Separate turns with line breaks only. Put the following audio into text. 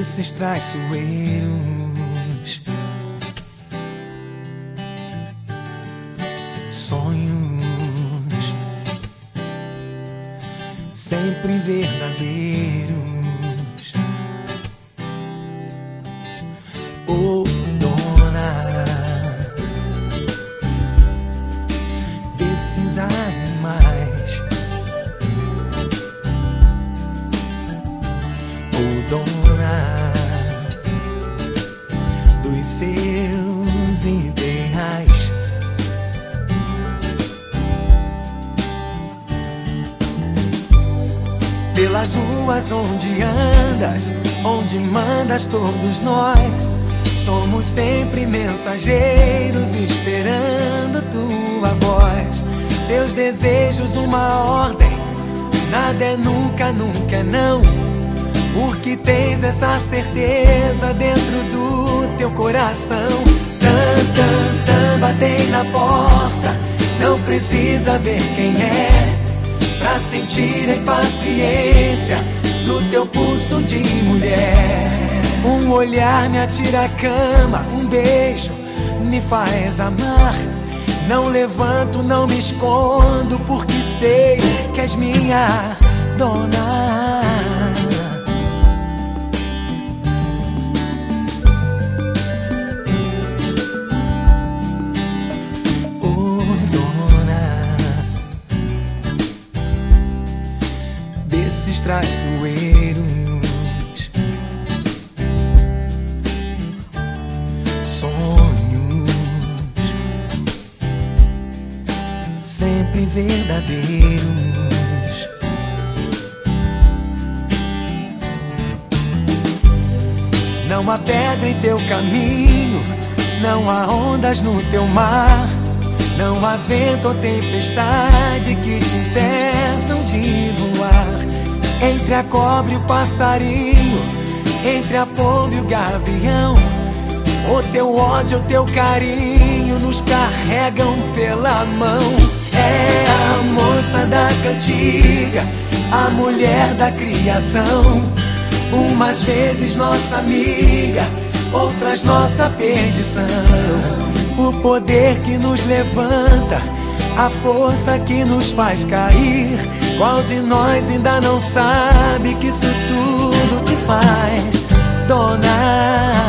desses traiçoeiros, sonhos sempre verdadeiros. Oh, dona desses animais, oh, dona dos seus ideais. Pelas ruas onde andas, onde mandas, todos nós somos sempre mensageiros, esperando tua voz. Teus desejos uma ordem, nada é nunca, nunca é não. Porque tens essa certeza dentro do teu coração. Tan, tan, tan, batei na porta, não precisa ver quem é pra sentir a impaciência do teu pulso de mulher. Um olhar me atira a cama, um beijo me faz amar. Não levanto, não me escondo, porque sei que és minha dona. Oh, dona desses traiçoeiros, sonhos sempre verdadeiros. Não há pedra em teu caminho, não há ondas no teu mar, não há vento ou tempestade que te impeçam de voar. Entre a cobra e o passarinho, entre a pomba e o gavião, o teu ódio, o teu carinho nos carregam pela mão. É a moça da cantiga, a mulher da criação, umas vezes nossa amiga, outras nossa perdição. O poder que nos levanta, a força que nos faz cair. Qual de nós ainda não sabe que isso tudo te faz, dona?